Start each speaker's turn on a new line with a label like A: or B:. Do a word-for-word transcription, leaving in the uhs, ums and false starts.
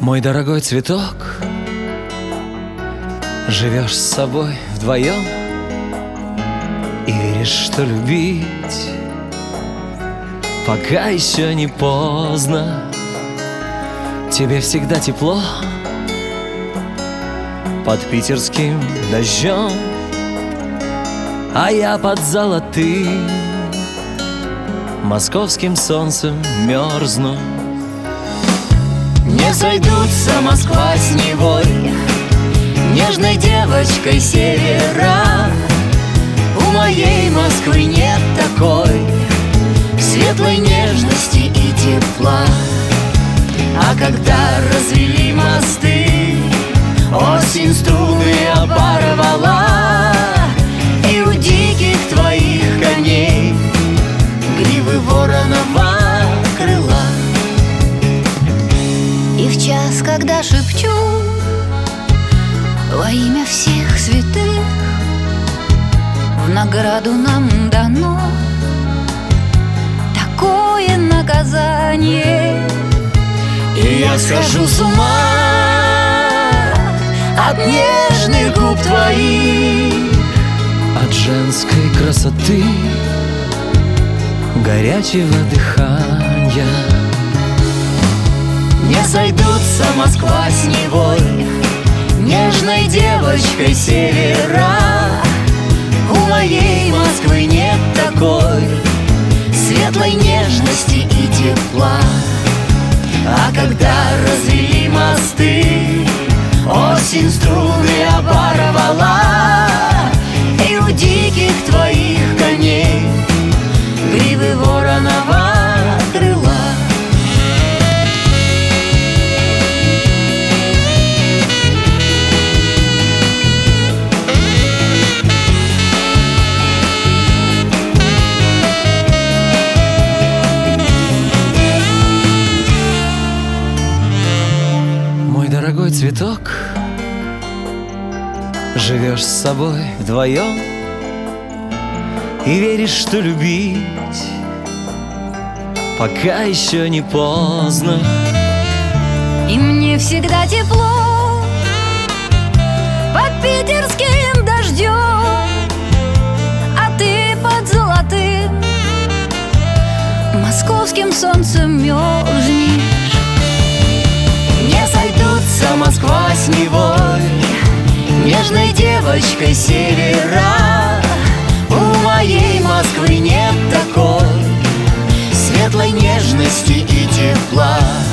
A: Мой дорогой цветок, живешь с собой вдвоем и веришь, что любить пока еще не поздно. Тебе всегда тепло под питерским дождем, а я под золотым московским солнцем мерзну. Не сойдутся Москва с Невой, нежной девочкой севера. У моей Москвы нет такой светлой нежности и тепла. А когда развели мосты, осень струны оборвала, и у диких твоих коней гривы воронова крыла.
B: И в час, когда шепчу во имя всех святых, в награду нам дано такое наказание,
A: и я схожу с ума от нежных губ твоих, от женской красоты, горячего дыхания. Не сойдутся Москва с Невой, нежной девочкой севера. У моей Москвы нет такой светлой нежности и тепла. А когда развели мосты, осень струны оборвала, и у диких твоих коней гривы воронова крыла. Дорогой цветок, живешь с собой вдвоем и веришь, что любить пока еще не поздно.
B: и мне всегда тепло под питерским дождем, а ты под золотым московским солнцем мерзнешь.
A: Не сойдутся Москва с Невой, нежной девочкой севера. У моей Москвы нет такой светлой нежности и тепла.